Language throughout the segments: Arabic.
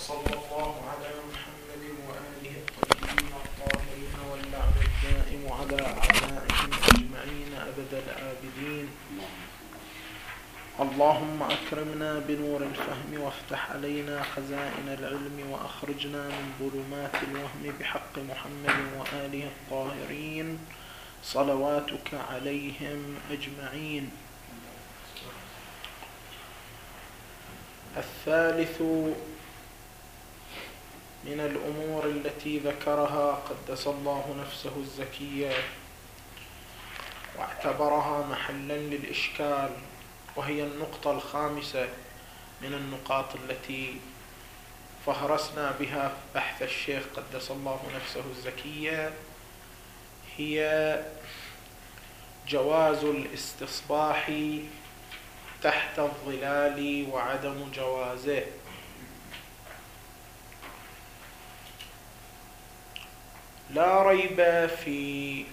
وصلى الله على محمد وآله الطيبين الطاهرين واللعن الدائم على أعدائهم أجمعين أبد الآبدين. اللهم أكرمنا بنور الفهم وافتح علينا خزائن العلم وأخرجنا من ظلمات الوهم بحق محمد وآله الطاهرين صلواتك عليهم أجمعين. الثالث من الأمور التي ذكرها قدس الله نفسه الزكية واعتبرها محلا للإشكال، وهي النقطة الخامسة من النقاط التي فهرسنا بها بحث الشيخ قدس الله نفسه الزكية، هي جواز الاستصباح تحت الظلال وعدم جوازه. لا ريب في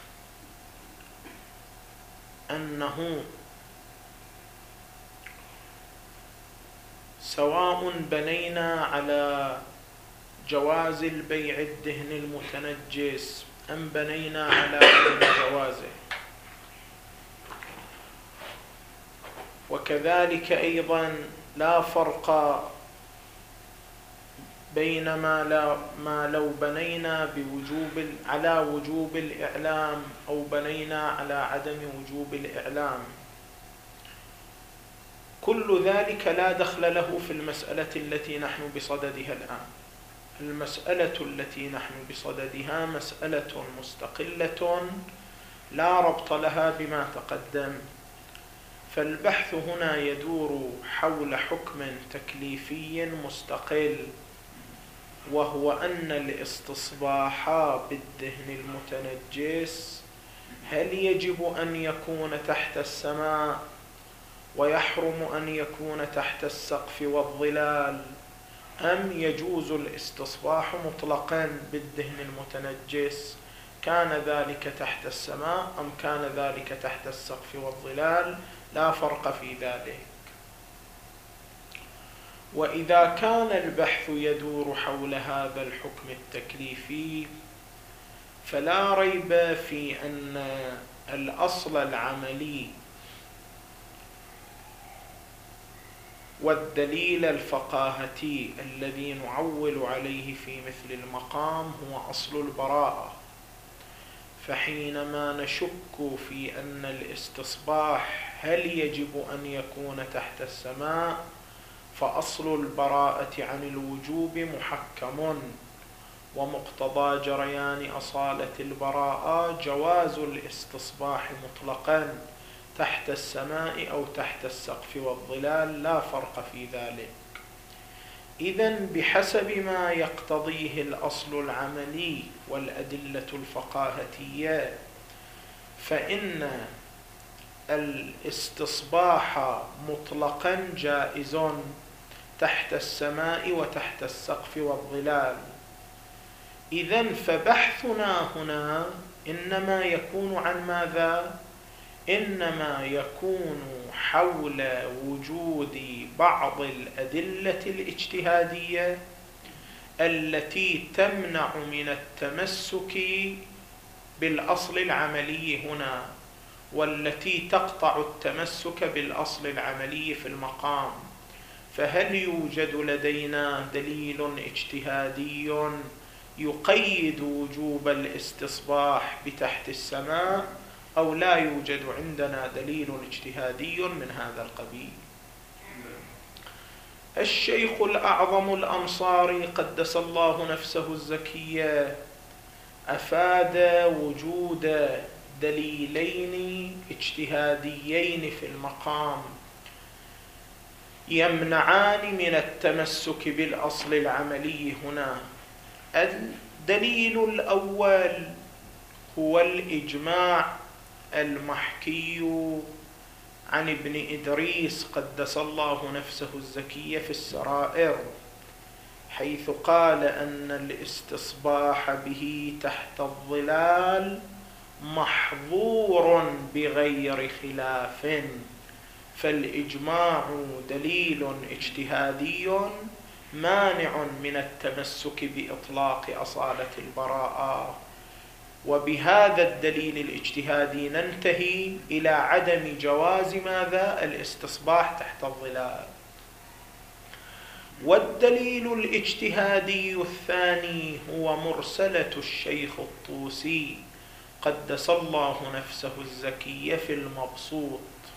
أنه سواء بنينا على جواز البيع الدهن المتنجس أم بنينا على عدم جوازه، وكذلك أيضا لا فرق بين ما لو بنينا على وجوب الإعلام أو بنينا على عدم وجوب الإعلام. كل ذلك لا دخل له في المسألة التي نحن بصددها الآن. المسألة التي نحن بصددها مسألة مستقلة لا ربط لها بما تقدم، فالبحث هنا يدور حول حكم تكليفي مستقل، وهو أن الاستصباح بالدهن المتنجس هل يجب أن يكون تحت السماء ويحرم أن يكون تحت السقف والظلال، أم يجوز الاستصباح مطلقا بالدهن المتنجس، كان ذلك تحت السماء أم كان ذلك تحت السقف والظلال، لا فرق في ذلك. وإذا كان البحث يدور حول هذا الحكم التكليفي، فلا ريب في أن الأصل العملي والدليل الفقاهتي الذي نعول عليه في مثل المقام هو أصل البراءة. فحينما نشك في أن الاستصباح هل يجب أن يكون تحت السماء، فأصل البراءة عن الوجوب محكم، ومقتضى جريان أصالة البراءة جواز الاستصباح مطلقا تحت السماء أو تحت السقف والظلال، لا فرق في ذلك. إذن بحسب ما يقتضيه الأصل العملي والأدلة الفقاهتية، فإن الاستصباح مطلقا جائز تحت السماء وتحت السقف والظلال. إذن فبحثنا هنا إنما يكون عن ماذا؟ إنما يكون حول وجود بعض الأدلة الاجتهادية التي تمنع من التمسك بالأصل العملي هنا، والتي تقطع التمسك بالأصل العملي في المقام. فهل يوجد لدينا دليل اجتهادي يقيد وجوب الاستصباح بتحت السماء، أو لا يوجد عندنا دليل اجتهادي من هذا القبيل؟ الشيخ الأعظم الأنصاري قدس الله نفسه الزكية أفاد وجود دليلين اجتهاديين في المقام يمنعان من التمسك بالأصل العملي هنا. الدليل الأول هو الإجماع المحكي عن ابن إدريس قدس الله نفسه الزكية في السرائر، حيث قال أن الاستصباح به تحت الظلال محظور بغير خلاف. فالإجماع دليل اجتهادي مانع من التمسك بإطلاق أصالة البراءة. وبهذا الدليل الاجتهادي ننتهي إلى عدم جواز ماذا؟ الاستصباح تحت الظلال. والدليل الاجتهادي الثاني هو مرسلة الشيخ الطوسي قدس الله نفسه الزكية في المبسوط،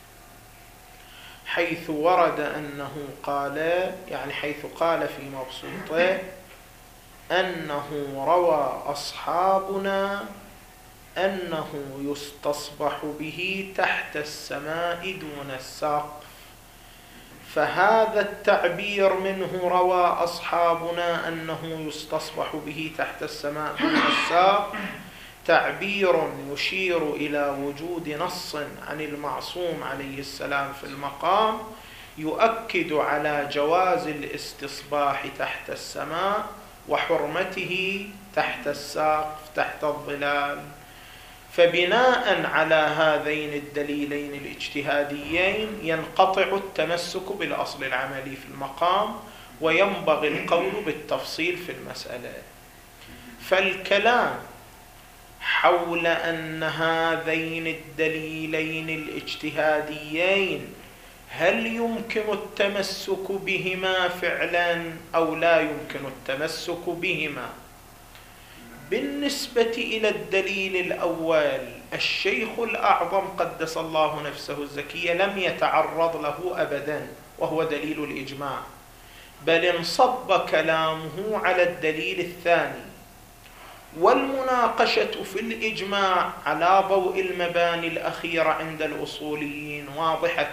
حيث ورد أنه قال، يعني حيث قال في مبسوطه أنه روى أصحابنا أنه يستصبح به تحت السماء دون السقف. فهذا التعبير منه روى أصحابنا أنه يستصبح به تحت السماء دون السقف تعبير يشير إلى وجود نص عن المعصوم عليه السلام في المقام يؤكد على جواز الاستصباح تحت السماء وحرمته تحت السقف تحت الظلال. فبناء على هذين الدليلين الاجتهاديين ينقطع التمسك بالأصل العملي في المقام، وينبغي القول بالتفصيل في المسألة. فالكلام حول أن هذين الدليلين الاجتهاديين هل يمكن التمسك بهما فعلا أو لا يمكن التمسك بهما؟ بالنسبة إلى الدليل الأول، الشيخ الأعظم قدس الله نفسه الزكية لم يتعرض له أبدا، وهو دليل الإجماع، بل انصب كلامه على الدليل الثاني. والمناقشة في الإجماع على ضوء المباني الأخيرة عند الأصوليين واضحة.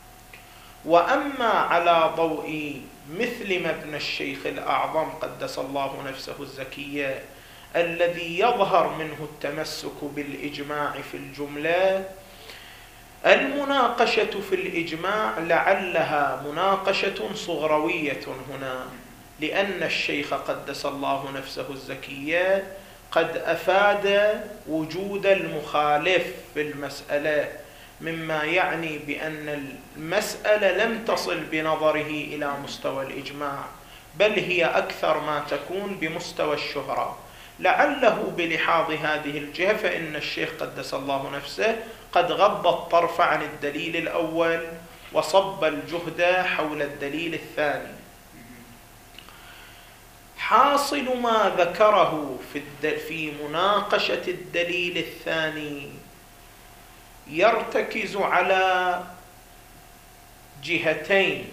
وأما على ضوء مثل مبنى الشيخ الأعظم قدس الله نفسه الزكية الذي يظهر منه التمسك بالإجماع في الجملة، المناقشة في الإجماع لعلها مناقشة صغروية هنا، لأن الشيخ قدس الله نفسه الزكية قد أفاد وجود المخالف في المسألة، مما يعني بأن المسألة لم تصل بنظره إلى مستوى الإجماع، بل هي أكثر ما تكون بمستوى الشهرة. لعله بلحاظ هذه الجهة فإن الشيخ قدس الله نفسه قد غض الطرف عن الدليل الأول وصب الجهد حول الدليل الثاني. حاصل ما ذكره في مناقشة الدليل الثاني يرتكز على جهتين.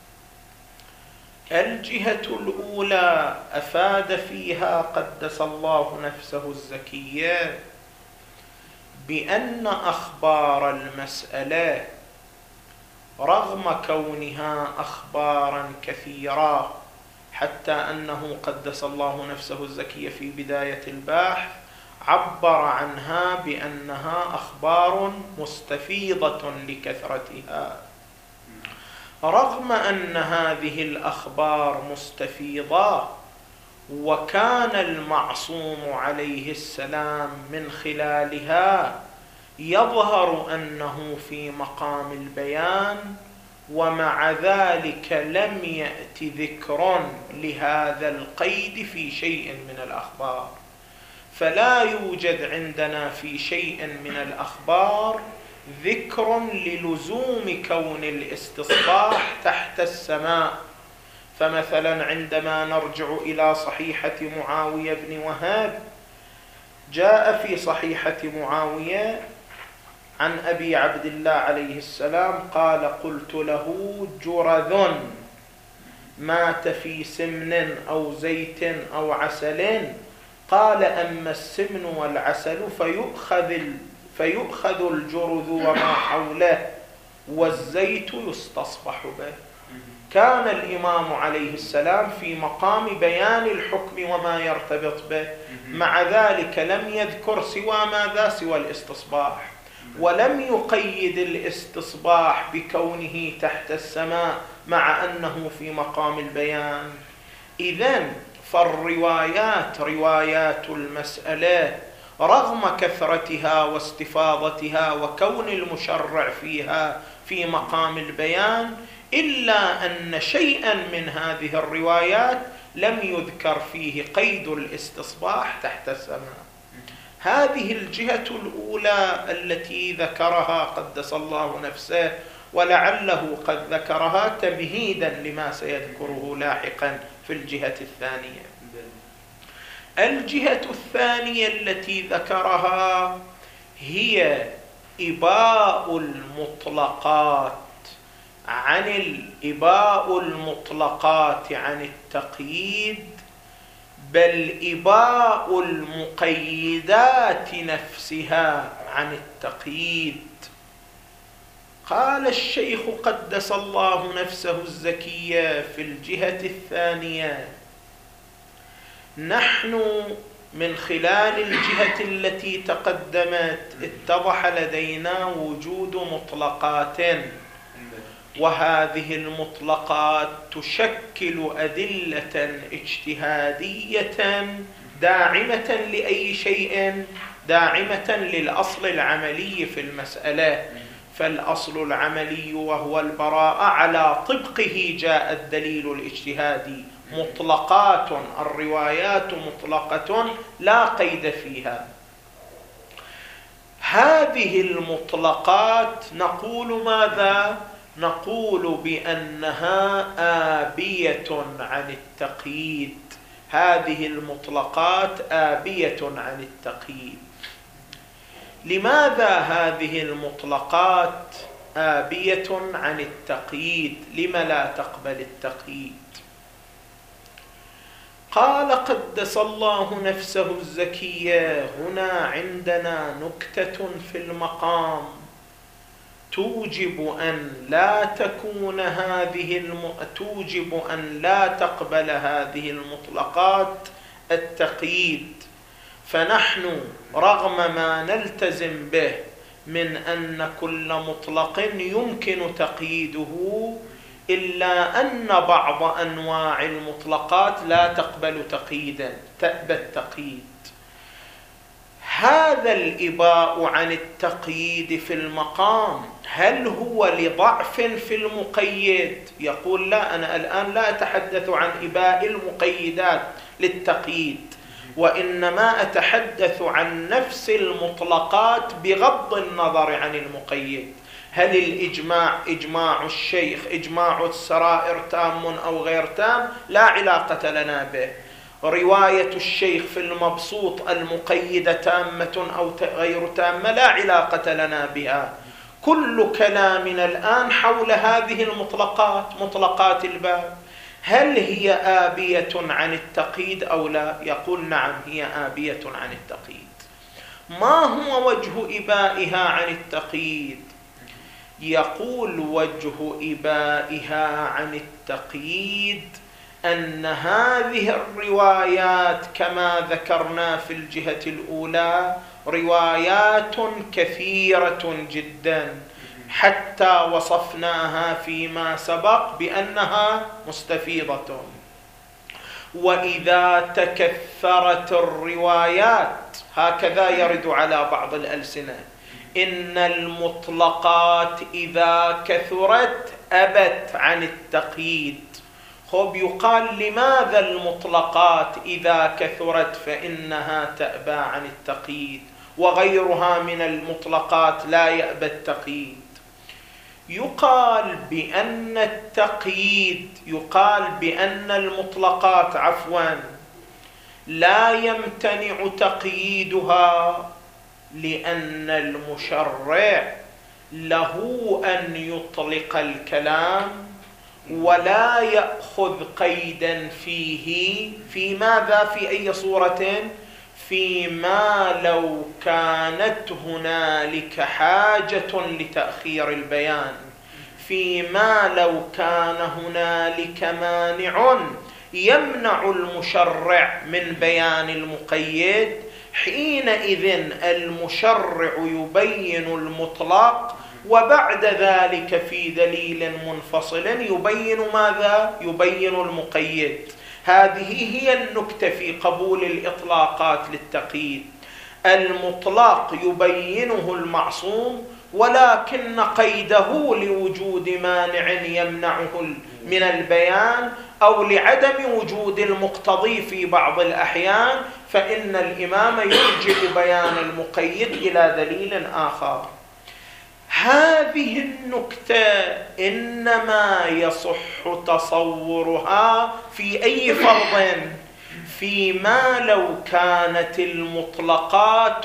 الجهة الأولى أفاد فيها قدس الله نفسه الزكية بأن أخبار المسألة رغم كونها أخبارا كثيرة، حتى أنه قدس الله نفسه الزكية في بداية البحث عبر عنها بأنها أخبار مستفيضة لكثرتها، رغم أن هذه الأخبار مستفيضة وكان المعصوم عليه السلام من خلالها يظهر أنه في مقام البيان، ومع ذلك لم يأت ذكر لهذا القيد في شيء من الأخبار. فلا يوجد عندنا في شيء من الأخبار ذكر للزوم كون الاستصباح تحت السماء. فمثلا عندما نرجع إلى صحيحة معاوية بن وهب، جاء في صحيحة معاوية عن أبي عبد الله عليه السلام قال: قلت له جرذ مات في سمن أو زيت أو عسل، قال: أما السمن والعسل فيؤخذ الجرذ وما حوله والزيت يستصبح به. كان الإمام عليه السلام في مقام بيان الحكم وما يرتبط به، مع ذلك لم يذكر سوى ماذا؟ سوى الاستصباح، ولم يقيد الاستصباح بكونه تحت السماء مع أنه في مقام البيان. إذن فالروايات روايات المسألة رغم كثرتها واستفاضتها وكون المشرع فيها في مقام البيان إلا أن شيئا من هذه الروايات لم يذكر فيه قيد الاستصباح تحت السماء. هذه الجهة الأولى التي ذكرها قدس الله نفسه، ولعله قد ذكرها تمهيدا لما سيذكره لاحقا في الجهة الثانية. الجهة الثانية التي ذكرها هي إباء المطلقات عن التقييد، بل إباء المقيدات نفسها عن التقييد. قال الشيخ قدس الله نفسه الزكية في الجهة الثانية: نحن من خلال الجهة التي تقدمت اتضح لدينا وجود مطلقات، وهذه المطلقات تشكل أدلة اجتهادية داعمة لأي شيء، داعمة للأصل العملي في المسألة. فالأصل العملي وهو البراءة على طبقه جاء الدليل الاجتهادي، مطلقات، الروايات مطلقة لا قيد فيها. هذه المطلقات نقول ماذا؟ نقول بأنها آبية عن التقييد. هذه المطلقات آبية عن التقييد. لماذا هذه المطلقات آبية عن التقييد؟ لم لا تقبل التقييد؟ قال قدس الله نفسه الزكية: هنا عندنا نكتة في المقام توجب أن لا تقبل هذه المطلقات التقييد. فنحن رغم ما نلتزم به من أن كل مطلق يمكن تقييده، إلا أن بعض أنواع المطلقات لا تقبل تقييدا، تأبى التقييد. هذا الإباء عن التقييد في المقام هل هو لضعف في المقيد؟ يقول لا، أنا الآن لا أتحدث عن إباء المقيدات للتقييد، وإنما أتحدث عن نفس المطلقات بغض النظر عن المقيد. هل الإجماع إجماع الشيخ إجماع السرائر تام أو غير تام؟ لا علاقة لنا به. رواية الشيخ في المبسوط المقيدة تامة أو غير تامة لا علاقة لنا بها. كل كلامنا الآن حول هذه المطلقات، مطلقات الباب، هل هي آبية عن التقييد أو لا؟ يقول نعم، هي آبية عن التقييد. ما هو وجه إبائها عن التقييد؟ يقول وجه إبائها عن التقييد أن هذه الروايات كما ذكرنا في الجهة الأولى روايات كثيرة جدا، حتى وصفناها فيما سبق بأنها مستفيضة. وإذا تكثرت الروايات، هكذا يرد على بعض الألسنة، إن المطلقات إذا كثرت أبت عن التقييد. خب يقال لماذا المطلقات إذا كثرت فإنها تأبى عن التقييد وغيرها من المطلقات لا يأبى التقييد؟ يقال بأن المطلقات لا يمتنع تقييدها، لأن المشرع له أن يطلق الكلام ولا يأخذ قيدا فيه. في ماذا؟ في أي صورة؟ فيما لو كانت هنالك حاجة لتأخير البيان، فيما لو كان هنالك مانع يمنع المشرع من بيان المقيد، حينئذ المشرع يبين المطلق، وبعد ذلك في دليل منفصل يبين ماذا؟ يبين المقيد. هذه هي النكتة في قبول الإطلاقات للتقييد. المطلق يبينه المعصوم، ولكن قيده لوجود مانع يمنعه من البيان أو لعدم وجود المقتضي في بعض الأحيان، فإن الإمام يرجع بيان المقيد إلى دليل آخر. هذه النكتة إنما يصح تصورها في أي فرض؟ فيما لو كانت المطلقات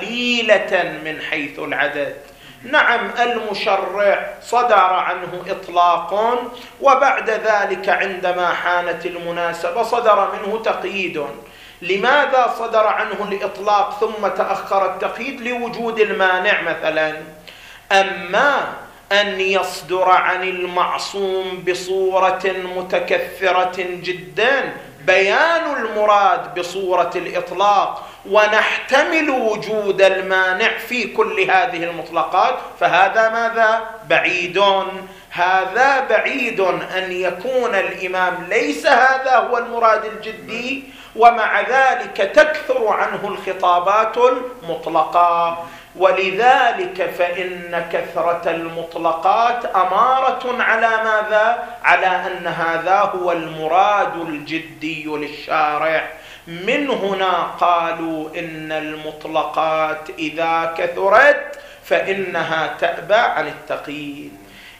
قليلة من حيث العدد. نعم، المشرع صدر عنه إطلاق، وبعد ذلك عندما حانت المناسبة صدر منه تقييد. لماذا صدر عنه الإطلاق ثم تأخر التقييد؟ لوجود المانع مثلا. أما أن يصدر عن المعصوم بصورة متكثرة جدا بيان المراد بصورة الإطلاق ونحتمل وجود المانع في كل هذه المطلقات، فهذا ماذا؟ بعيد. هذا بعيد أن يكون الإمام ليس هذا هو المراد الجدي، ومع ذلك تكثر عنه الخطابات المطلقة. ولذلك فإن كثرة المطلقات أمارة على ماذا؟ على أن هذا هو المراد الجدي للشارع. من هنا قالوا إن المطلقات إذا كثرت فإنها تأبى عن التقييد.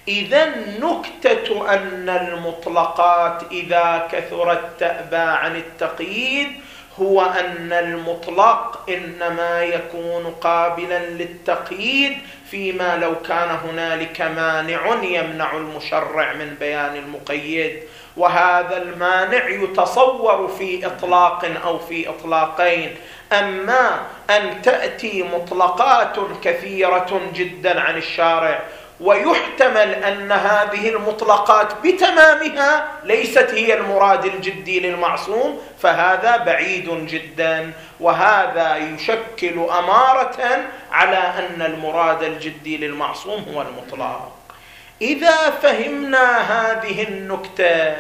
إذن نكتة أن المطلقات إذا كثرت تأبى عن التقييد هو أن المطلق إنما يكون قابلا للتقييد فيما لو كان هنالك مانع يمنع المشرع من بيان المقيد، وهذا المانع يتصور في إطلاق أو في إطلاقين. أما أن تأتي مطلقات كثيرة جدا عن الشارع ويحتمل أن هذه المطلقات بتمامها ليست هي المراد الجدي للمعصوم، فهذا بعيد جدا، وهذا يشكل أمارة على أن المراد الجدي للمعصوم هو المطلق. إذا فهمنا هذه النكتة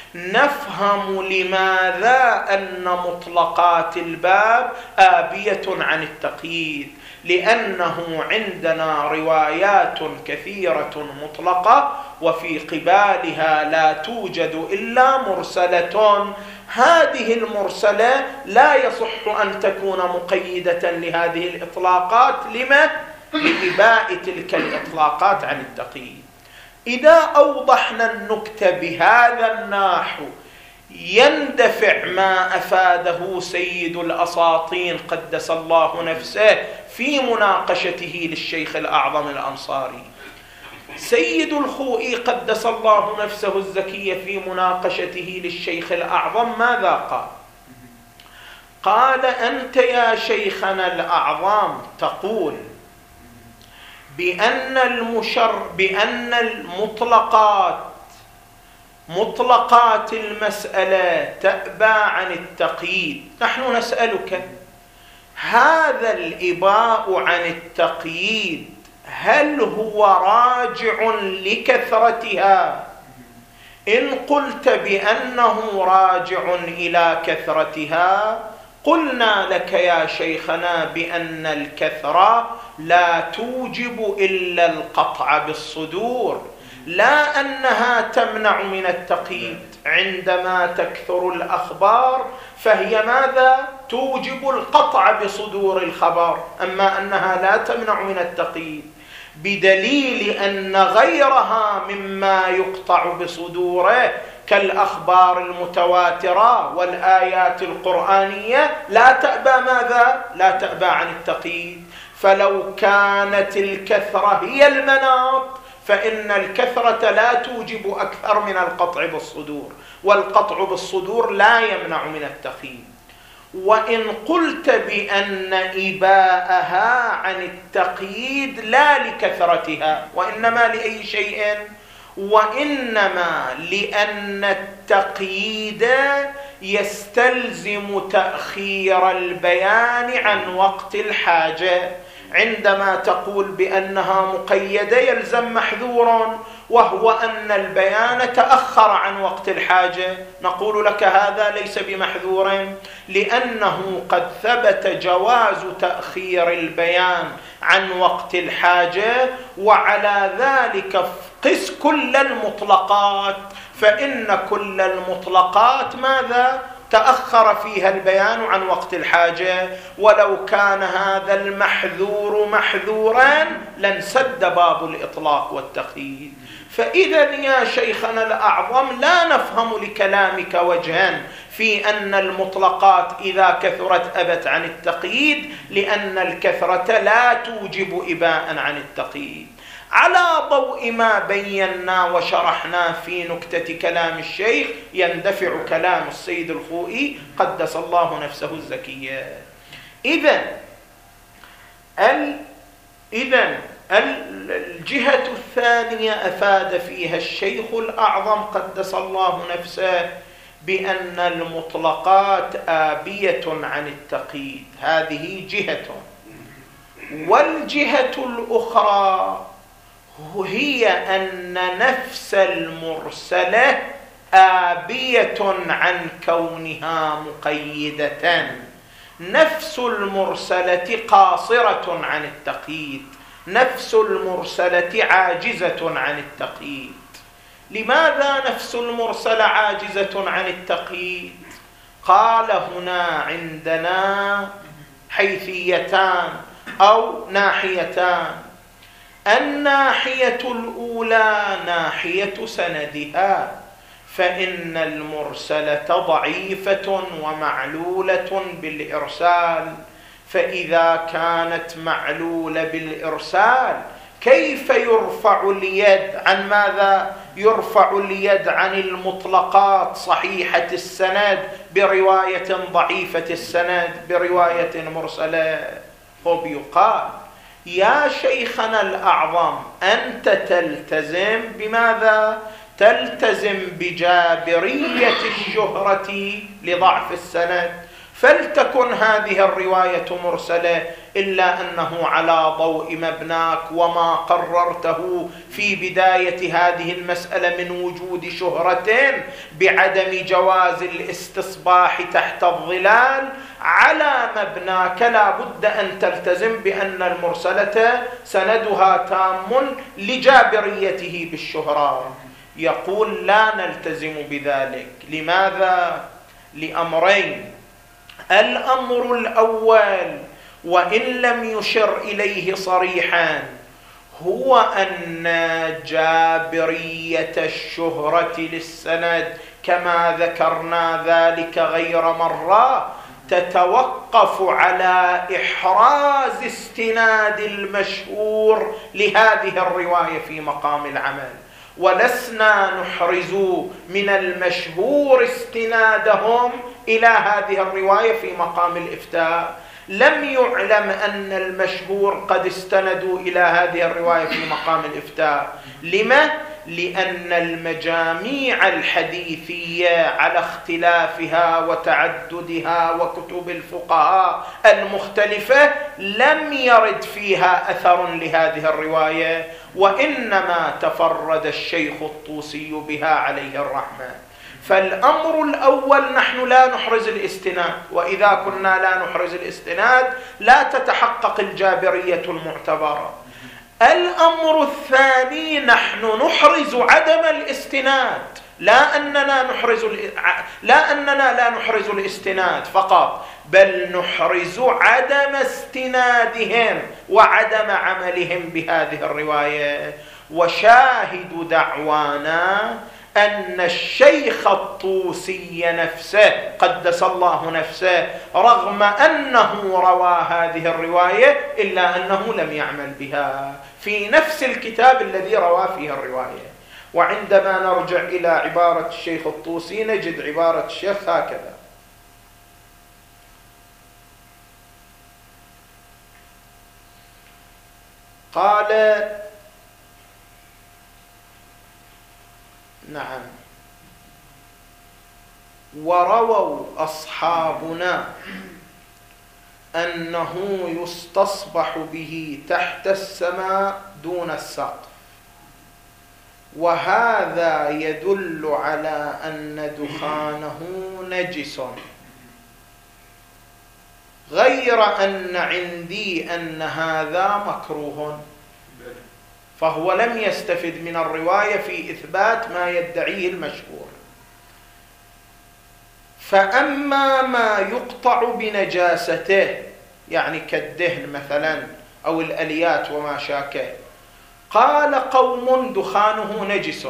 نفهم لماذا أن مطلقات الباب آبية عن التقييد، لأنه عندنا روايات كثيرة مطلقة وفي قبالها لا توجد إلا مرسلة. هذه المرسلة لا يصح أن تكون مقيدة لهذه الإطلاقات. لما؟ لإباء تلك الإطلاقات عن التقييد. إذا أوضحنا النكتة بهذا النحو يندفع ما أفاده سيد الأساطين قدس الله نفسه في مناقشته للشيخ الأعظم الأنصاري. سيد الخوئي قدس الله نفسه الزكية في مناقشته للشيخ الأعظم ماذا قال؟ قال: أنت يا شيخنا الأعظم تقول بأن مطلقات المسألة تأبى عن التقييد. نحن نسألك: هذا الإباء عن التقييد هل هو راجع لكثرتها؟ إن قلت بأنه راجع إلى كثرتها قلنا لك يا شيخنا بأن الكثرة لا توجب إلا القطع بالصدور، لا أنها تمنع من التقييد. عندما تكثر الأخبار فهي ماذا؟ توجب القطع بصدور الخبر، أما أنها لا تمنع من التقييد، بدليل أن غيرها مما يقطع بصدوره كالأخبار المتواترة والآيات القرآنية لا تأبى ماذا؟ لا تأبى عن التقييد. فلو كانت الكثرة هي المناط فإن الكثرة لا توجب أكثر من القطع بالصدور، والقطع بالصدور لا يمنع من التقييد. وإن قلت بأن إباءها عن التقييد لا لكثرتها وإنما لأي شيء، وإنما لأن التقييد يستلزم تأخير البيان عن وقت الحاجة. عندما تقول بأنها مقيدة يلزم محذور، وهو أن البيان تأخر عن وقت الحاجة، نقول لك هذا ليس بمحذور، لأنه قد ثبت جواز تأخير البيان عن وقت الحاجة، وعلى ذلك قس كل المطلقات، فإن كل المطلقات ماذا؟ تأخر فيها البيان عن وقت الحاجة، ولو كان هذا المحذور محذورا لانسد باب الإطلاق والتقييد. فإذا يا شيخنا الأعظم لا نفهم لكلامك وجها في أن المطلقات إذا كثرت أبت عن التقييد، لأن الكثرة لا توجب إباء عن التقييد، على ضوء ما بينا وشرحنا في نكتة كلام الشيخ يندفع كلام السيد الخوئي قدس الله نفسه الزكية. إذن الجهة الثانية أفاد فيها الشيخ الأعظم قدس الله نفسه بأن المطلقات آبية عن التقييد، هذه جهة. والجهة الأخرى هي أن نفس المرسلة آبية عن كونها مقيدة، نفس المرسلة قاصرة عن التقييد، نفس المرسلة عاجزة عن التقييد. لماذا نفس المرسلة عاجزة عن التقييد؟ قال هنا عندنا حيثيتان أو ناحيتان. الناحية الأولى ناحية سندها، فإن المرسلة ضعيفة ومعلولة بالإرسال، فإذا كانت معلولة بالإرسال كيف يرفع اليد عن ماذا؟ يرفع اليد عن المطلقات صحيحة السند برواية ضعيفة السند برواية مرسلة. يقال يا شيخنا الأعظم أنت تلتزم بماذا؟ تلتزم بجابرية الشهرة لضعف السند، فلتكن هذه الرواية مرسلة، إلا أنه على ضوء مبناك وما قررته في بداية هذه المسألة من وجود شهرة بعدم جواز الاستصباح تحت الظلال، على مبناك لا بد أن تلتزم بأن المرسلة سندها تام لجابريته بالشهرة. يقول لا نلتزم بذلك. لماذا؟ لأمرين. الأمر الأول وإن لم يشر إليه صريحا هو أن جابرية الشهرة للسند كما ذكرنا ذلك غير مرة تتوقف على إحراز استناد المشهور لهذه الرواية في مقام العمل، ولسنا نحرز من المشهور استنادهم إلى هذه الرواية في مقام الإفتاء. لم يعلم أن المشهور قد استندوا إلى هذه الرواية في مقام الإفتاء. لما؟ لأن المجاميع الحديثية على اختلافها وتعددها وكتب الفقهاء المختلفة لم يرد فيها أثر لهذه الرواية، وإنما تفرد الشيخ الطوسي بها عليه الرحمة. فالأمر الأول نحن لا نحرز الاستناد، وإذا كنا لا نحرز الاستناد لا تتحقق الجابرية المعتبرة. الأمر الثاني نحن نحرز عدم الاستناد، لا أننا لا نحرز الاستناد فقط، بل نحرز عدم استنادهم وعدم عملهم بهذه الرواية. وشاهد دعوانا أن الشيخ الطوسي نفسه قدس الله نفسه رغم أنه روى هذه الرواية إلا أنه لم يعمل بها في نفس الكتاب الذي روى فيه الرواية. وعندما نرجع إلى عبارة الشيخ الطوسي نجد عبارة الشيخ هكذا: قال نعم ورووا أصحابنا أنه يستصبح به تحت السماء دون السقف، وهذا يدل على أن دخانه نجس، غير أن عندي أن هذا مكروه، فهو لم يستفد من الرواية في إثبات ما يدعيه المشهور. فأما ما يقطع بنجاسته، يعني كالدهن مثلا أو الأليات وما شاكه، قال قوم دخانه نجس،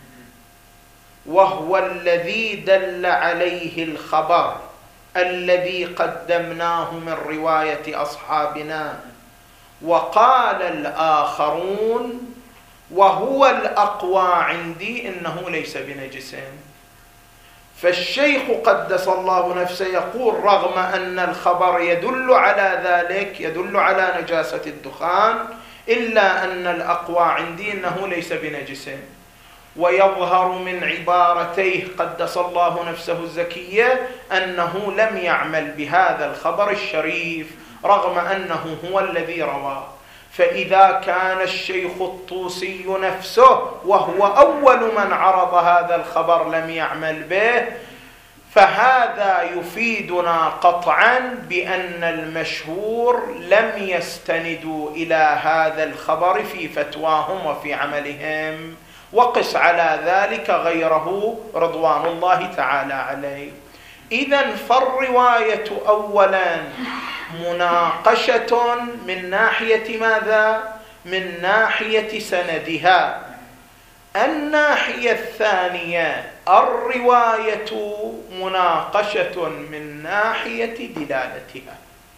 وهو الذي دل عليه الخبر الذي قدمناه من رواية أصحابنا. وقال الآخرون وهو الأقوى عندي إنه ليس بنجس. فالشيخ قدس الله نفسه يقول رغم أن الخبر يدل على ذلك، يدل على نجاسة الدخان، إلا أن الأقوى عندي إنه ليس بنجس. ويظهر من عبارتيه قدس الله نفسه الزكية أنه لم يعمل بهذا الخبر الشريف رغم أنه هو الذي رواه. فإذا كان الشيخ الطوسي نفسه وهو أول من عرض هذا الخبر لم يعمل به، فهذا يفيدنا قطعا بأن المشهور لم يستندوا إلى هذا الخبر في فتواهم وفي عملهم، وقس على ذلك غيره رضوان الله تعالى عليه. إذن فالرواية أولا مناقشة من ناحية ماذا؟ من ناحية سندها. الناحية الثانية الرواية مناقشة من ناحية دلالتها.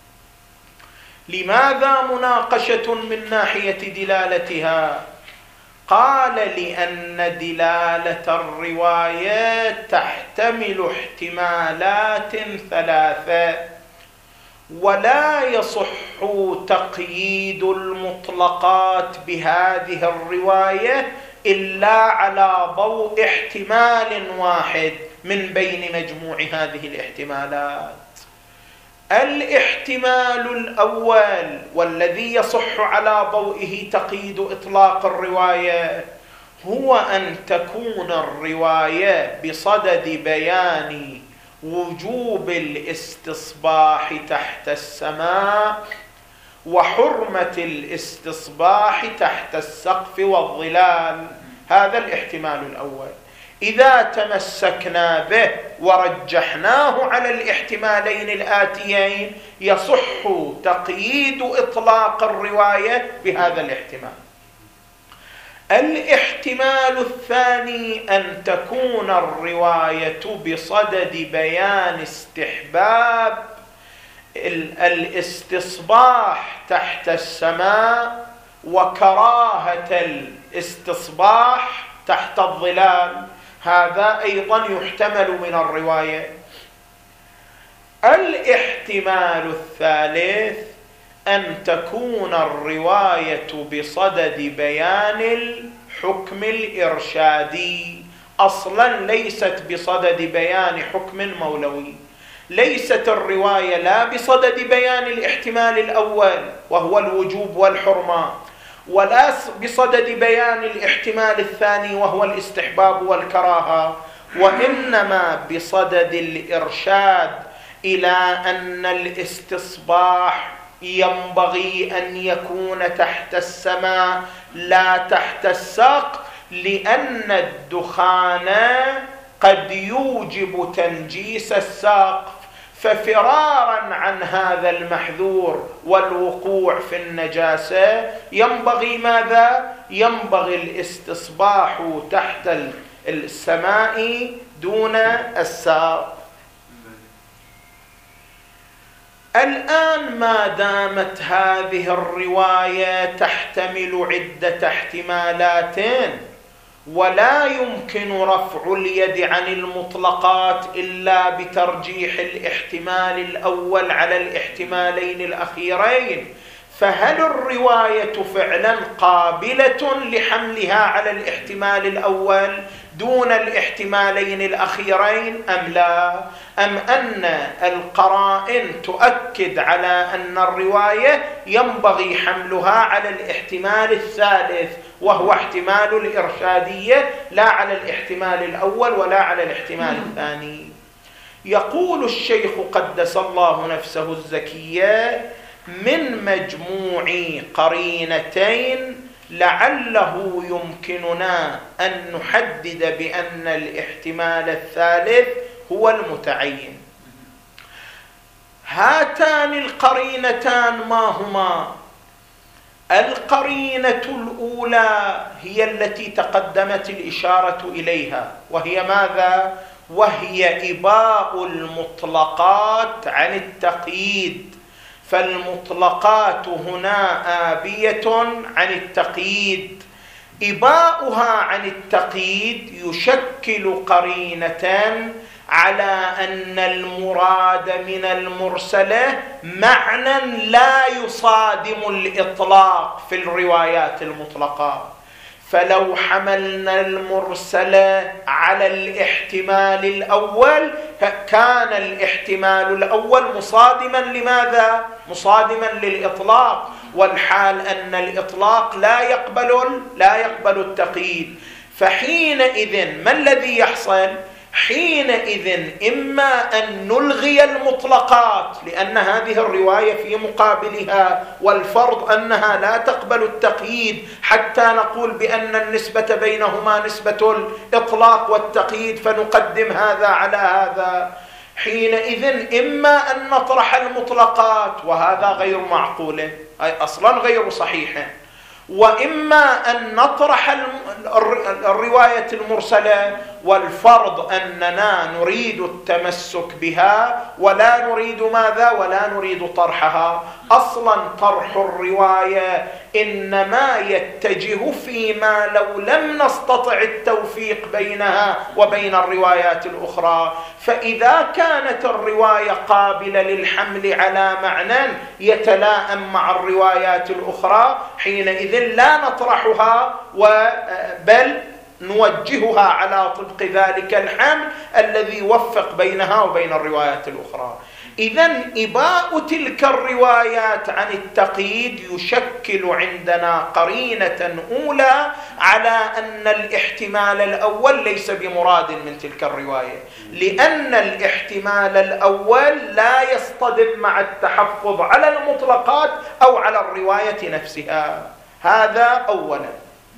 لماذا مناقشة من ناحية دلالتها؟ قال لأن دلالة الرواية تحتمل احتمالات ثلاثة، ولا يصح تقييد المطلقات بهذه الرواية إلا على ضوء احتمال واحد من بين مجموع هذه الاحتمالات. الاحتمال الأول والذي يصح على ضوئه تقييد إطلاق الرواية هو أن تكون الرواية بصدد بيان وجوب الاستصباح تحت السماء وحرمة الاستصباح تحت السقف والظلال. هذا الاحتمال الأول. إذا تمسكنا به ورجحناه على الاحتمالين الآتيين يصح تقييد إطلاق الرواية بهذا الاحتمال. الاحتمال الثاني أن تكون الرواية بصدد بيان استحباب الاستصباح تحت السماء وكراهة الاستصباح تحت الظلال. هذا أيضا يحتمل من الرواية. الاحتمال الثالث أن تكون الرواية بصدد بيان الحكم الإرشادي، أصلا ليست بصدد بيان حكم مولوي. ليست الرواية لا بصدد بيان الاحتمال الأول وهو الوجوب والحرمة، ولا بصدد بيان الاحتمال الثاني وهو الاستحباب والكراهة، وإنما بصدد الإرشاد إلى أن الاستصباح ينبغي أن يكون تحت السماء لا تحت السقف، لأن الدخان قد يوجب تنجيس السقف. ففرارا عن هذا المحذور والوقوع في النجاسة ينبغي ماذا؟ ينبغي الاستصباح تحت السماء دون السقف. الآن ما دامت هذه الرواية تحتمل عدة احتمالات ولا يمكن رفع اليد عن المطلقات إلا بترجيح الاحتمال الأول على الاحتمالين الأخيرين، فهل الرواية فعلا قابلة لحملها على الاحتمال الأول دون الاحتمالين الأخيرين أم لا؟ أم أن القرائن تؤكد على أن الرواية ينبغي حملها على الاحتمال الثالث وهو احتمال الإرشادية لا على الاحتمال الأول ولا على الاحتمال الثاني؟ يقول الشيخ قدس الله نفسه الزكية: من مجموع قرينتين لعله يمكننا أن نحدد بأن الاحتمال الثالث هو المتعين. هاتان القرينتان ما هما؟ القرينة الأولى هي التي تقدمت الإشارة إليها، وهي ماذا؟ وهي إباء المطلقات عن التقييد. فالمطلقات هنا آبية عن التقييد. إباؤها عن التقييد يشكل قرينة على أن المراد من المرسلة معنى لا يصادم الإطلاق في الروايات المطلقة. فلو حملنا المرسلة على الاحتمال الأول كان الاحتمال الأول مصادما لماذا؟ مصادما للإطلاق، والحال أن الإطلاق لا يقبل التقييد. فحينئذ ما الذي يحصل؟ حينئذ إما أن نلغي المطلقات لأن هذه الرواية في مقابلها، والفرض أنها لا تقبل التقييد حتى نقول بأن النسبة بينهما نسبة الإطلاق والتقييد فنقدم هذا على هذا. حينئذ إما أن نطرح المطلقات وهذا غير معقول، أي أصلا غير صحيح، وإما أن نطرح الرواية المرسلة، والفرض أننا نريد التمسك بها ولا نريد ماذا؟ ولا نريد طرحها. أصلا طرح الرواية إنما يتجه فيما لو لم نستطع التوفيق بينها وبين الروايات الأخرى. فإذا كانت الرواية قابلة للحمل على معنى يتلائم مع الروايات الأخرى حينئذ لا نطرحها بل نوجهها على طبق ذلك الحمل الذي يوفق بينها وبين الروايات الأخرى. إذن إباء تلك الروايات عن التقييد يشكل عندنا قرينة أولى على أن الاحتمال الأول ليس بمراد من تلك الرواية، لأن الاحتمال الأول لا يصطدم مع التحفظ على المطلقات أو على الرواية نفسها. هذا أولا.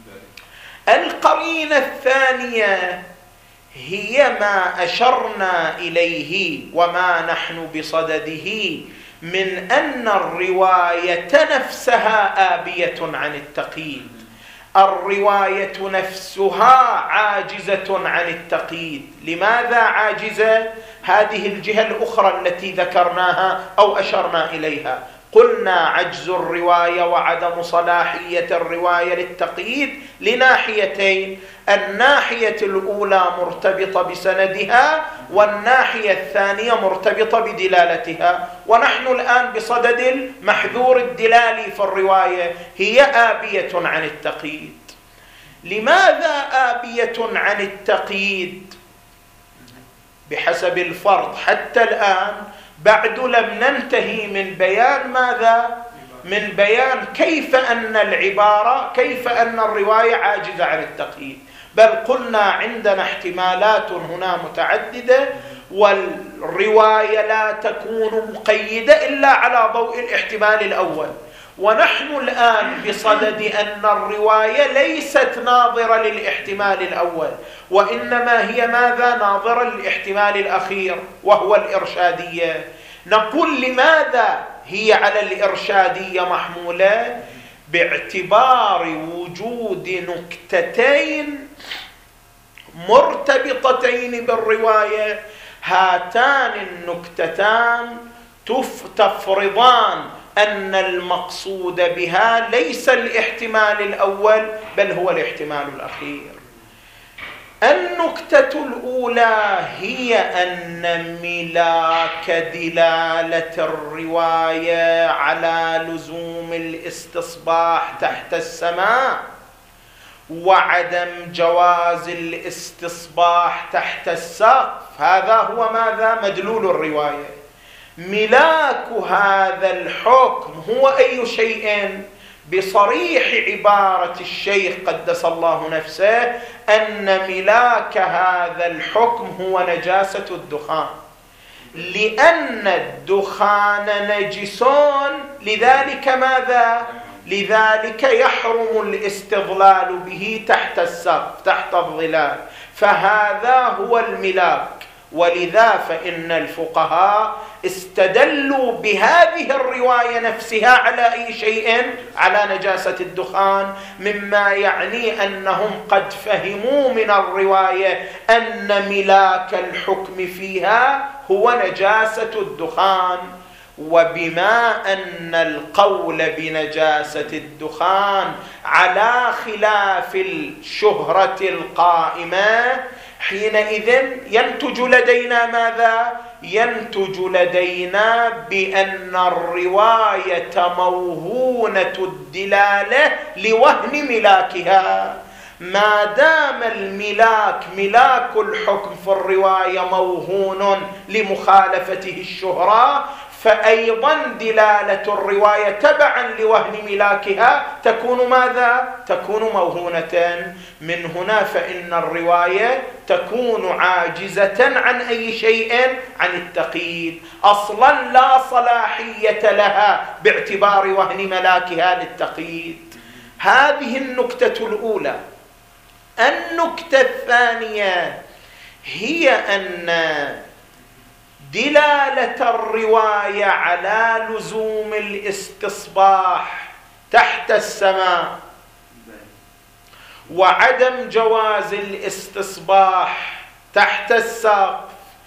القرينة الثانية هي ما أشرنا إليه وما نحن بصدده من أن الرواية نفسها آبية عن التقييد. الرواية نفسها عاجزة عن التقييد. لماذا عاجزة؟ هذه الجهة الأخرى التي ذكرناها أو أشرنا إليها. قلنا عجز الرواية وعدم صلاحية الرواية للتقييد لناحيتين: الناحية الأولى مرتبطة بسندها، والناحية الثانية مرتبطة بدلالتها. ونحن الآن بصدد المحذور الدلالي في الرواية، هي آبية عن التقييد. لماذا آبية عن التقييد؟ بحسب الفرض حتى الآن بعد لم ننتهي من بيان ماذا؟ من بيان كيف أن الرواية عاجزة عن التقييد، بل قلنا عندنا احتمالات هنا متعددة، والرواية لا تكون مقيدة إلا على ضوء الاحتمال الأول. ونحن الآن بصدد أن الرواية ليست ناظرة للاحتمال الأول، وإنما هي ماذا؟ ناظرة للاحتمال الأخير وهو الإرشادية. نقول لماذا هي على الإرشادية محمولة؟ باعتبار وجود نكتتين مرتبطتين بالرواية. هاتان النكتتان تفرضان أن المقصود بها ليس الاحتمال الأول بل هو الاحتمال الأخير. النكتة الأولى هي أن ملاك دلالة الرواية على لزوم الاستصباح تحت السماء وعدم جواز الاستصباح تحت السقف، هذا هو ماذا؟ مدلول الرواية. ملاك هذا الحكم هو أي شيء؟ بصريح عبارة الشيخ قدس الله نفسه أن ملاك هذا الحكم هو نجاسة الدخان، لأن الدخان نجس، لذلك ماذا؟ لذلك يحرم الاستظلال به تحت السقف تحت الظلال، فهذا هو الملاك. ولذا فإن الفقهاء استدلوا بهذه الرواية نفسها على أي شيء؟ على نجاسة الدخان، مما يعني أنهم قد فهموا من الرواية أن ملاك الحكم فيها هو نجاسة الدخان. وبما أن القول بنجاسة الدخان على خلاف الشهرة القائمة، حينئذ ينتج لدينا ماذا؟ ينتج لدينا بأن الرواية موهونة الدلالة لوهن ملاكها. ما دام الملاك ملاك الحكم في الرواية موهون لمخالفته الشهرة، فأيضا دلالة الرواية تبعا لوهن ملاكها تكون ماذا؟ تكون موهونة. من هنا فإن الرواية تكون عاجزة عن أي شيء؟ عن التقييد، أصلا لا صلاحية لها باعتبار وهن ملاكها للتقييد. هذه النكتة الأولى. النكتة الثانية هي أن دلالة الرواية على لزوم الاستصباح تحت السماء وعدم جواز الاستصباح تحت السقف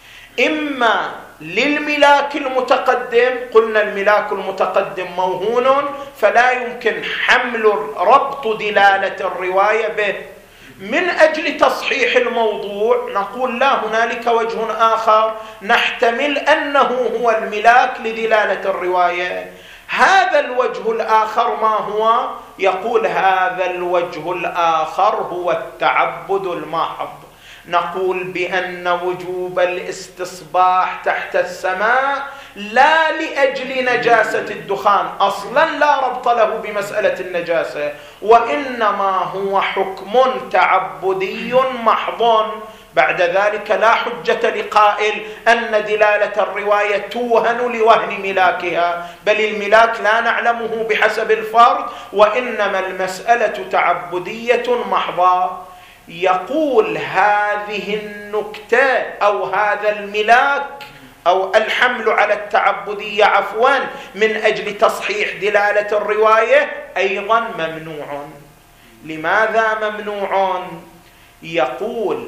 إما للملاك المتقدم، قلنا الملاك المتقدم موهون فلا يمكن حمل ربط دلالة الرواية به، من أجل تصحيح الموضوع نقول لا، هنالك وجه آخر نحتمل أنه هو الملاك لدلالة الرواية. هذا الوجه الآخر ما هو؟ يقول هذا الوجه الآخر هو التعبد المحض. نقول بأن وجوب الاستصباح تحت السماء لا لأجل نجاسة الدخان، أصلا لا ربط له بمسألة النجاسة، وإنما هو حكم تعبدي محض. بعد ذلك لا حجة لقائل أن دلالة الرواية توهن لوهن ملاكها، بل الملاك لا نعلمه بحسب الفرض، وإنما المسألة تعبدية محضة. يقول هذه النكتة أو هذا الملاك أو الحمل على التعبدية عفوا من أجل تصحيح دلالة الرواية أيضا ممنوع. لماذا ممنوع؟ يقول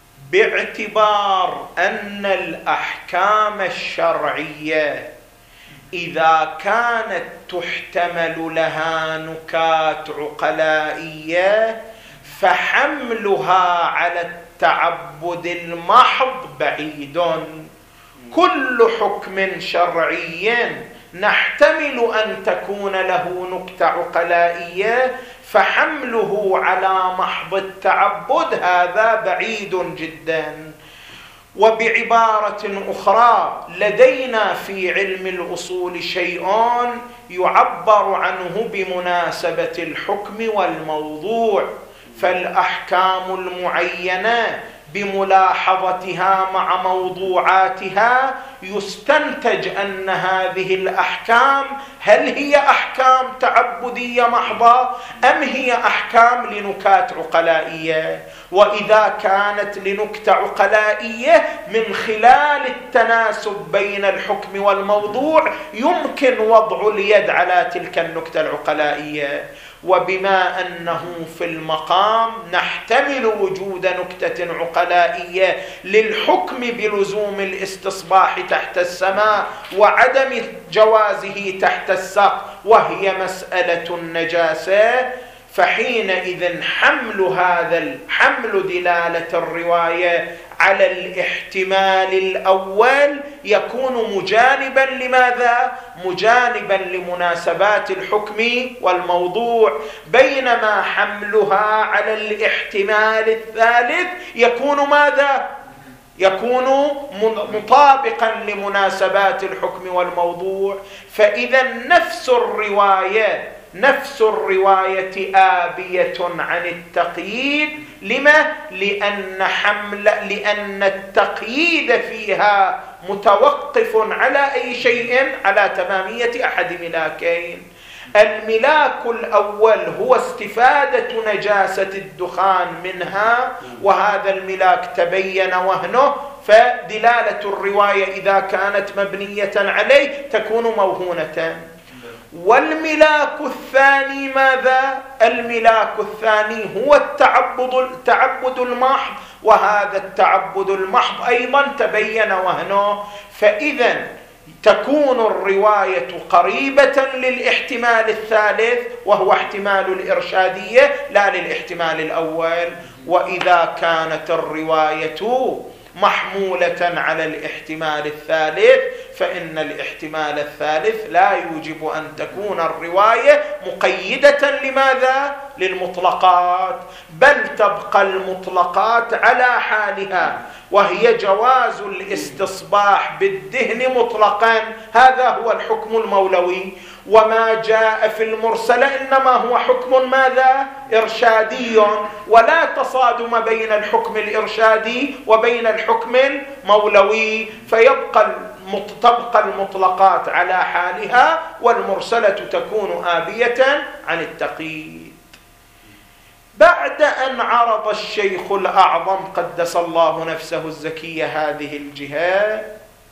باعتبار أن الأحكام الشرعية إذا كانت تحتمل لها نكات عقلائية فحملها على التعبد المحض بعيد. كل حكم شرعي نحتمل أن تكون له نكتة عقلائية فحمله على محض التعبد هذا بعيد جدا. وبعبارة أخرى لدينا في علم الأصول شيء يعبر عنه بمناسبة الحكم والموضوع، فالأحكام المعينة بملاحظتها مع موضوعاتها يستنتج أن هذه الأحكام هل هي أحكام تعبدية محضة أم هي أحكام لنكات عقلائية. وإذا كانت لنكتة عقلائية من خلال التناسب بين الحكم والموضوع يمكن وضع اليد على تلك النكتة العقلائية. وبما أنه في المقام نحتمل وجود نكتة عقلائية للحكم بلزوم الاستصباح تحت السماء وعدم جوازه تحت السقف وهي مسألة النجاسة، فحينئذ حمل دلالة الرواية على الاحتمال الأول يكون مجانبا لماذا؟ مجانبا لمناسبات الحكم والموضوع، بينما حملها على الاحتمال الثالث يكون ماذا؟ يكون مطابقا لمناسبات الحكم والموضوع. فإذا نفس الرواية آبية عن التقييد. لما؟ لأن التقييد فيها متوقف على أي شيء؟ على تمامية أحد ملاكين. الملاك الأول هو استفادة نجاسة الدخان منها، وهذا الملاك تبين وهنه، فدلالة الرواية إذا كانت مبنية عليه تكون موهونة. والملاك الثاني ماذا؟ الملاك الثاني هو التعبد المحض، وهذا التعبد المحض أيضا تبين وهنه. فإذا تكون الرواية قريبة للاحتمال الثالث وهو احتمال الإرشادية لا للاحتمال الأول. وإذا كانت الرواية محمولة على الاحتمال الثالث فإن الاحتمال الثالث لا يوجب أن تكون الرواية مقيدة لماذا؟ للمطلقات، بل تبقى المطلقات على حالها، وهي جواز الاستصباح بالدهن مطلقا، هذا هو الحكم المولوي. وما جاء في المرسلة إنما هو حكم ماذا؟ إرشادي، ولا تصادم بين الحكم الإرشادي وبين الحكم المولوي، تبقى المطلقات على حالها والمرسلة تكون آبية عن التقييد. بعد أن عرض الشيخ الأعظم قدس الله نفسه الزكية هذه الجهة،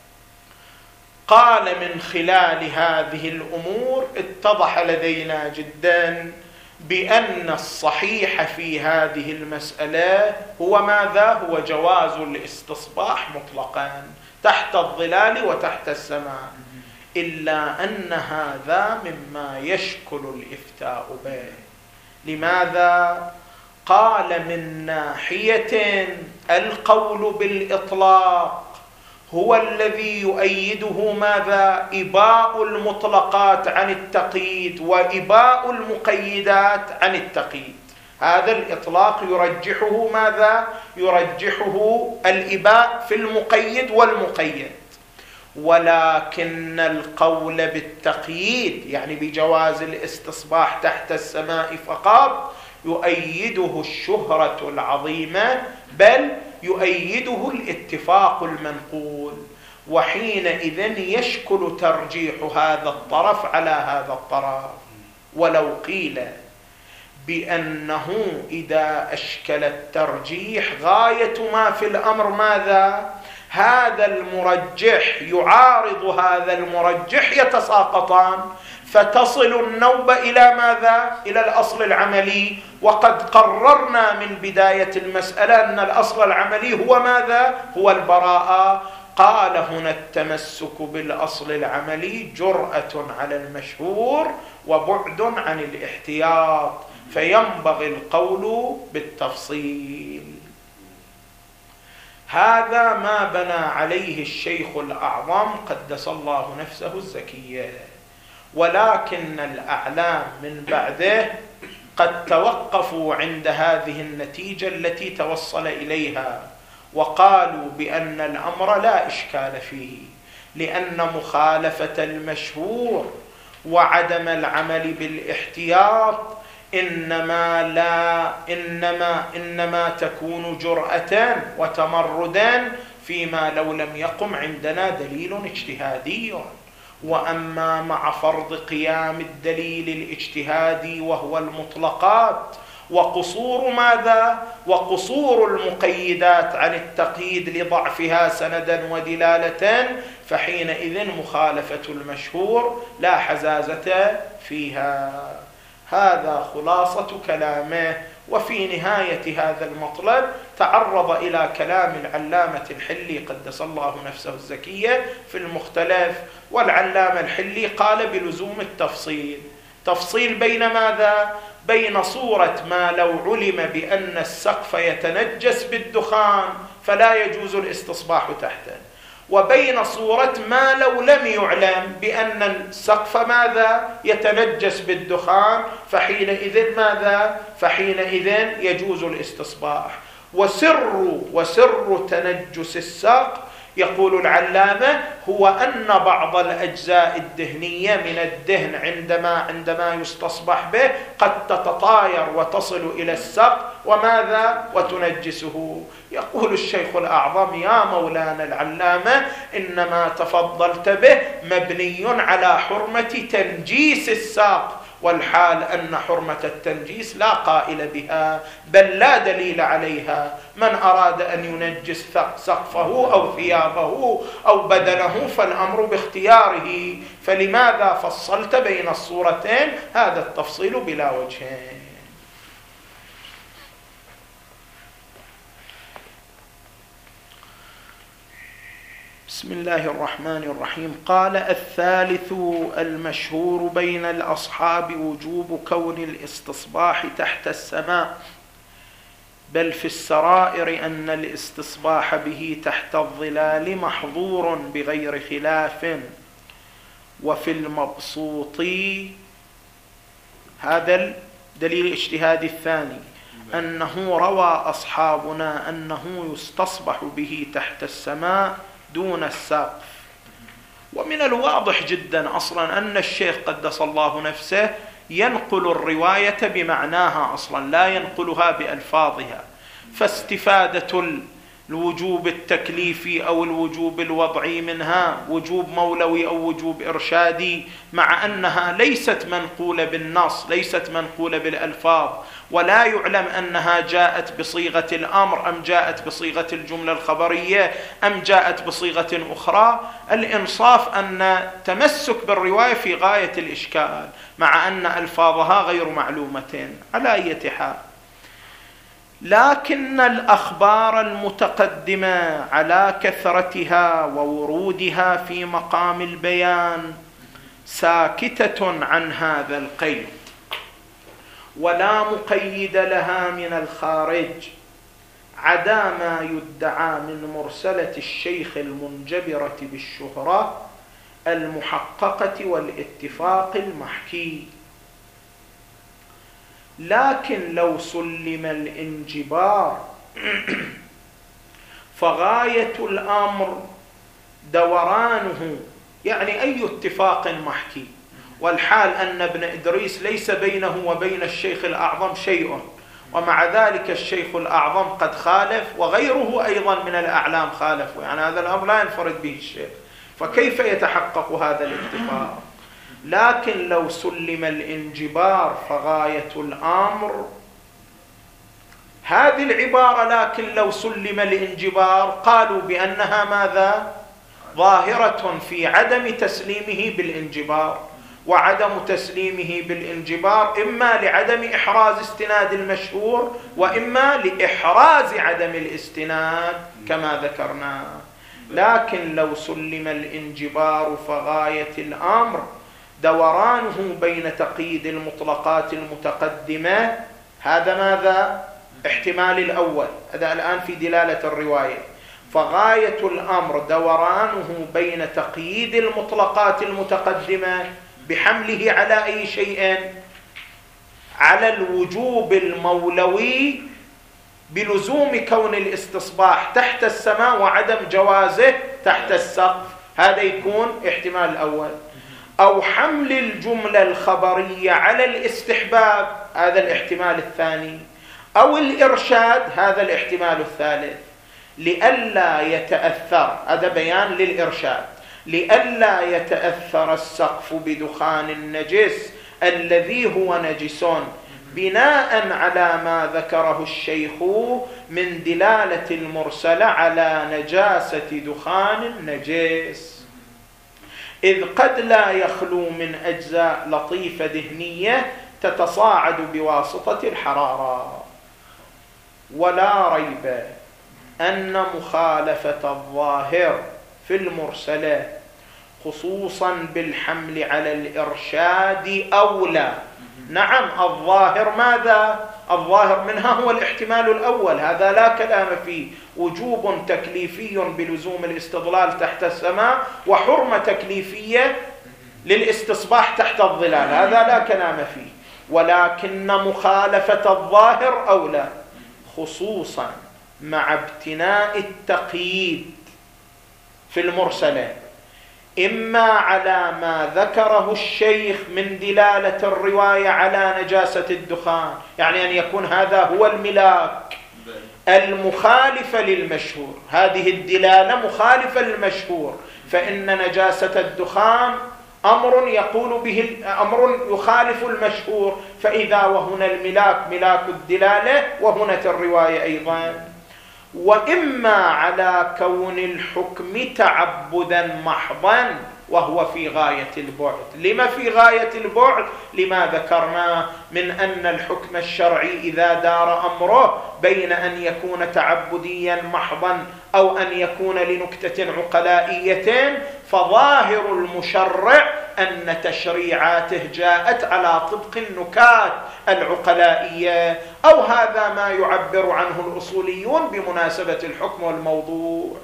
قال من خلال هذه الأمور اتضح لدينا جدا بأن الصحيح في هذه المسألة هو ماذا؟ هو جواز الاستصباح مطلقا تحت الظلال وتحت السماء، إلا أن هذا مما يشكل الإفتاء به. لماذا؟ قال من ناحية القول بالإطلاق هو الذي يؤيده ماذا؟ إباء المطلقات عن التقييد وإباء المقيدات عن التقييد. هذا الإطلاق يرجحه ماذا؟ يرجحه الإباء في المقيد والمقيد. ولكن القول بالتقييد يعني بجواز الاستصباح تحت السماء فقط يؤيده الشهرة العظيمة، بل يؤيده الاتفاق المنقول، وحينئذ يشكل ترجيح هذا الطرف على هذا الطرف. ولو قيل بأنه إذا أشكل الترجيح غاية ما في الأمر ماذا؟ هذا المرجح يعارض هذا المرجح، يتساقطان، فتصل النوبة إلى ماذا؟ إلى الأصل العملي. وقد قررنا من بداية المسألة أن الأصل العملي هو ماذا؟ هو البراءة. قال هنا التمسك بالأصل العملي جرأة على المشهور وبعد عن الاحتياط، فينبغي القول بالتفصيل. هذا ما بنى عليه الشيخ الأعظم قدس الله نفسه الزكية. ولكن الأعلام من بعده قد توقفوا عند هذه النتيجة التي توصل إليها، وقالوا بأن الأمر لا إشكال فيه، لأن مخالفة المشهور وعدم العمل بالاحتياط إنما تكون جرأة وتمردا فيما لو لم يقم عندنا دليل اجتهادي. وأما مع فرض قيام الدليل الاجتهادي وهو المطلقات وقصور ماذا؟ وقصور المقيدات عن التقييد لضعفها سندا ودلالة، فحينئذ مخالفة المشهور لا حزازة فيها. هذا خلاصة كلامه. وفي نهاية هذا المطلب تعرض إلى كلام العلامة الحلي قدس الله نفسه الزكية في المختلف. والعلامة الحلي قال بلزوم التفصيل، تفصيل بين ماذا؟ بين صورة ما لو علم بأن السقف يتنجس بالدخان فلا يجوز الاستصباح تحته، وبين صورة ما لو لم يعلم بأن السقف ماذا يتنجس بالدخان فحينئذ ماذا؟ فحينئذ يجوز الاستصباح. وسر تنجس السقف يقول العلامة هو أن بعض الأجزاء الدهنية من الدهن عندما يستصبح به قد تتطاير وتصل إلى السقف وماذا؟ وتنجسه. يقول الشيخ الأعظم: يا مولانا العلامة، إنما تفضلت به مبني على حرمة تنجيس السقف، والحال أن حرمة التنجيس لا قائل بها، بل لا دليل عليها. من أراد أن ينجس سقفه أو ثيابه أو بدنه فالأمر باختياره، فلماذا فصلت بين الصورتين؟ هذا التفصيل بلا وجهين. بسم الله الرحمن الرحيم. قال: الثالث المشهور بين الأصحاب وجوب كون الاستصباح تحت السماء، بل في السرائر أن الاستصباح به تحت الظلال محظور بغير خلاف. وفي المبسوط، هذا الدليل الاجتهادي الثاني، أنه روى أصحابنا أنه يستصبح به تحت السماء دون السقف. ومن الواضح جدا أصلا أن الشيخ قدس الله نفسه ينقل الرواية بمعناها أصلا، لا ينقلها بألفاظها، فاستفادة الوجوب التكليفي أو الوجوب الوضعي منها وجوب مولوي أو وجوب إرشادي، مع أنها ليست منقولة بالنص، ليست منقولة بالألفاظ، ولا يعلم أنها جاءت بصيغة الأمر أم جاءت بصيغة الجملة الخبرية أم جاءت بصيغة أخرى. الإنصاف أن تمسك بالرواية في غاية الإشكال، مع أن ألفاظها غير معلومة. على أي حال، لكن الأخبار المتقدمة على كثرتها وورودها في مقام البيان ساكتة عن هذا القيد، ولا مقيد لها من الخارج، عدا ما يدعى من مرسلة الشيخ المنجبرة بالشهرة المحققة والاتفاق المحكي. لكن لو سلم الانجبار فغاية الأمر دورانه، يعني أي اتفاق محكي، والحال أن ابن إدريس ليس بينه وبين الشيخ الأعظم شيء، ومع ذلك الشيخ الأعظم قد خالف وغيره أيضا من الأعلام خالفوا، يعني هذا الأمر لا ينفرد به الشيخ، فكيف يتحقق هذا الاتفاق؟ لكن لو سلم الانجبار فغاية الأمر، هذه العبارة لكن لو سلم الانجبار قالوا بأنها ماذا؟ ظاهرة في عدم تسليمه بالانجبار، وعدم تسليمه بالانجبار إما لعدم إحراز استناد المشهور وإما لإحراز عدم الاستناد كما ذكرنا. لكن لو سلم الانجبار فغاية الأمر دورانه بين تقييد المطلقات المتقدمة، هذا ماذا؟ احتمال الأول، هذا الآن في دلالة الرواية. فغاية الأمر دورانه بين تقييد المطلقات المتقدمة بحمله على أي شيء؟ على الوجوب المولوي بلزوم كون الاستصباح تحت السماء وعدم جوازه تحت السقف، هذا يكون احتمال الأول. أو حمل الجملة الخبرية على الاستحباب، هذا الاحتمال الثاني. أو الإرشاد، هذا الاحتمال الثالث. لئلا يتأثر، هذا بيان للإرشاد، لئلا يتأثر السقف بدخان النجس الذي هو نجس، بناء على ما ذكره الشيخ من دلالة المرسلة على نجاسة دخان النجس، إذ قد لا يخلو من أجزاء لطيفة دهنية تتصاعد بواسطة الحرارة. ولا ريب أن مخالفة الظاهر في المرسلة خصوصا بالحمل على الإرشاد أولى. نعم الظاهر ماذا؟ الظاهر منها هو الاحتمال الأول، هذا لا كلام فيه، وجوب تكليفي بلزوم الاستظلال تحت السماء وحرمة تكليفية للاستصباح تحت الظلال، هذا لا كلام فيه، ولكن مخالفة الظاهر أولى، خصوصا مع ابتناء التقييد في المرسلة إما على ما ذكره الشيخ من دلالة الرواية على نجاسة الدخان، يعني أن يكون هذا هو الملاك المخالفة للمشهور، هذه الدلالة مخالفة للمشهور، فإن نجاسة الدخان أمر يقول به أمر يخالف المشهور، فإذا وهنا الملاك ملاك الدلالة وهنا الرواية أيضا. وإما على كون الحكم تعبدا محضا وهو في غاية البعد. لما في غاية البعد؟ لما ذكرنا من أن الحكم الشرعي إذا دار أمره بين أن يكون تعبديا محضا أو أن يكون لنكتة عقلائية، فظاهر المشرع أن تشريعاته جاءت على طبق النكات العقلائية، أو هذا ما يعبر عنه الأصوليون بمناسبة الحكم والموضوع.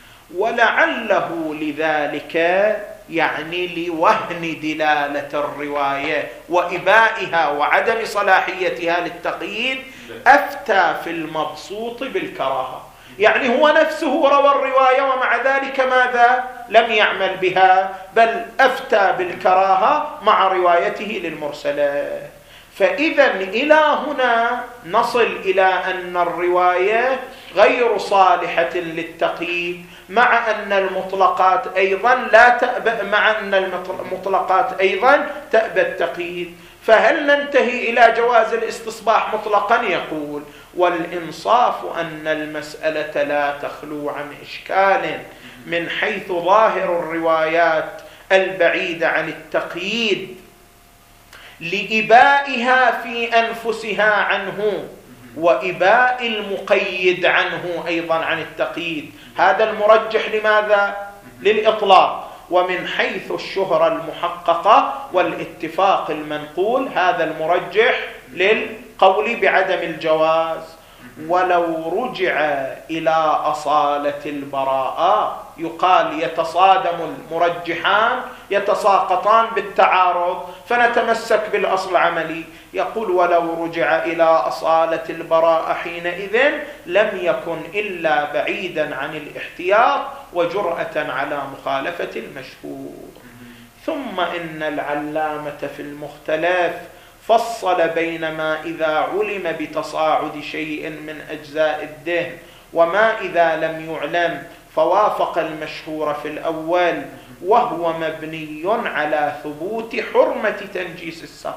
ولعله لذلك يعني لوهن دلالة الرواية وإبائها وعدم صلاحيتها للتقييد أفتى في المبسوط بالكراهة، يعني هو نفسه روى الرواية ومع ذلك ماذا؟ لم يعمل بها، بل أفتى بالكراهة مع روايته للمرسلة. فإذا إلى هنا نصل إلى أن الرواية غير صالحة للتقييد، مع أن المطلقات أيضا لا تأبى، مع أن المطلقات أيضا تأبى التقييد. فهل ننتهي إلى جواز الاستصباح مطلقا؟ يقول والإنصاف أن المسألة لا تخلو عن إشكال من حيث ظاهر الروايات البعيدة عن التقييد لإبائها في أنفسها عنه وإباء المقيد عنه أيضا عن التقييد، هذا المرجح لماذا؟ للإطلاق. ومن حيث الشهرة المحققة والاتفاق المنقول هذا المرجح للقول بعدم الجواز. ولو رجع إلى أصالة البراءة يقال يتصادم المرجحان يتساقطان بالتعارض، فنتمسك بالأصل العملي. يقول ولو رجع إلى أصالة البراءة حينئذ لم يكن إلا بعيدا عن الاحتياط وجرأة على مخالفة المشهور. ثم إن العلامة في المختلف فصل بين ما إذا علم بتصاعد شيء من أجزاء الدهن وما إذا لم يعلم فوافق المشهور في الأول، وهو مبني على ثبوت حرمة تنجيس السقف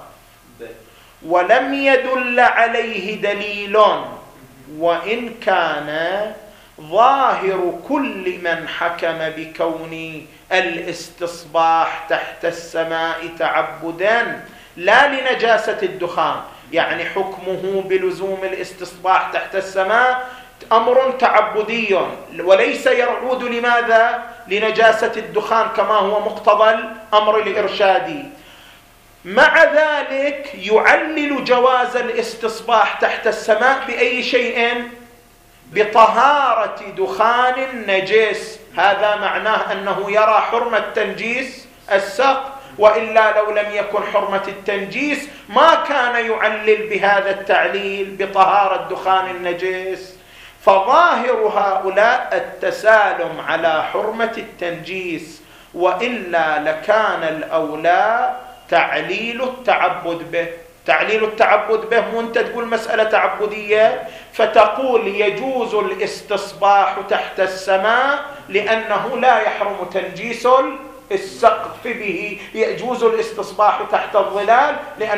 ولم يدل عليه دليل، وإن كان ظاهر كل من حكم بكون الاستصباح تحت السماء تعبدا لا لنجاسة الدخان، يعني حكمه بلزوم الاستصباح تحت السماء أمر تعبدي وليس يعود لماذا؟ لنجاسة الدخان كما هو مقتضى الأمر الإرشادي. مع ذلك يعلل جواز الاستصباح تحت السماء بأي شيء؟ بطهارة دخان نجس، هذا معناه أنه يرى حرمة تنجيس السقف، وإلا لو لم يكن حرمة التنجيس ما كان يعلل بهذا التعليل بطهارة دخان النجس. فظاهر هؤلاء التسالم على حرمة التنجيس، وإلا لكان الأولى تعليل التعبد به. تعليل التعبد به مو أنت تقول مسألة تعبدية فتقول يجوز الاستصباح تحت السماء لأنه لا يحرم تنجيس السقف به، يجوز الاستصباح تحت الظلال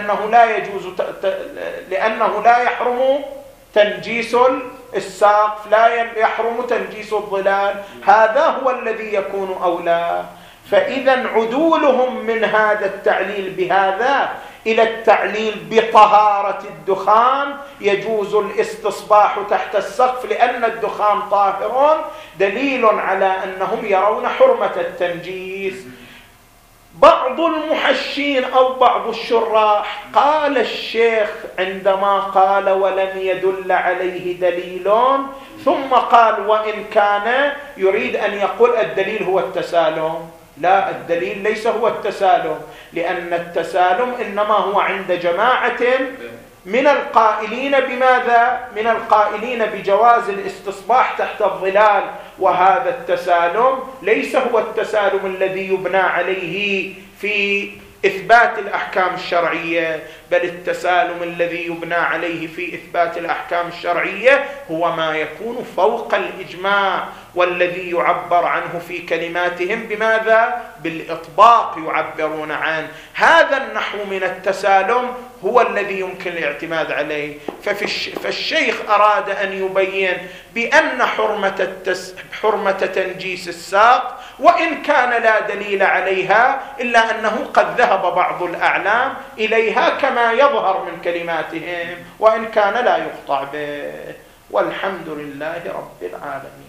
لأنه لا يحرم تنجيس السقف، لا يحرم تنجيس الظلال، هذا هو الذي يكون أولى. فإذا عدولهم من هذا التعليل بهذا إلى التعليل بطهارة الدخان يجوز الاستصباح تحت السقف لأن الدخان طاهر، دليل على أنهم يرون حرمة التنجيس. بعض المحشين أو بعض الشراح قال الشيخ عندما قال ولم يدل عليه دليل، ثم قال وإن كان يريد أن يقول الدليل هو التسالم. لا، الدليل ليس هو التسالم، لأن التسالم إنما هو عند جماعة من القائلين بماذا؟ من القائلين بجواز الاستصباح تحت الظلال، وهذا التسالم ليس هو التسالم الذي يبنى عليه في إثبات الأحكام الشرعية، بل التسالم الذي يبنى عليه في إثبات الأحكام الشرعية هو ما يكون فوق الإجماع، والذي يعبر عنه في كلماتهم بماذا؟ بالإطباق يعبرون عنه. هذا النحو من التسالم هو الذي يمكن الاعتماد عليه. فالشيخ أراد أن يبين بأن حرمة تنجيس الساق وإن كان لا دليل عليها، إلا أنه قد ذهب بعض الأعلام إليها كما يظهر من كلماتهم، وإن كان لا يقطع به. والحمد لله رب العالمين.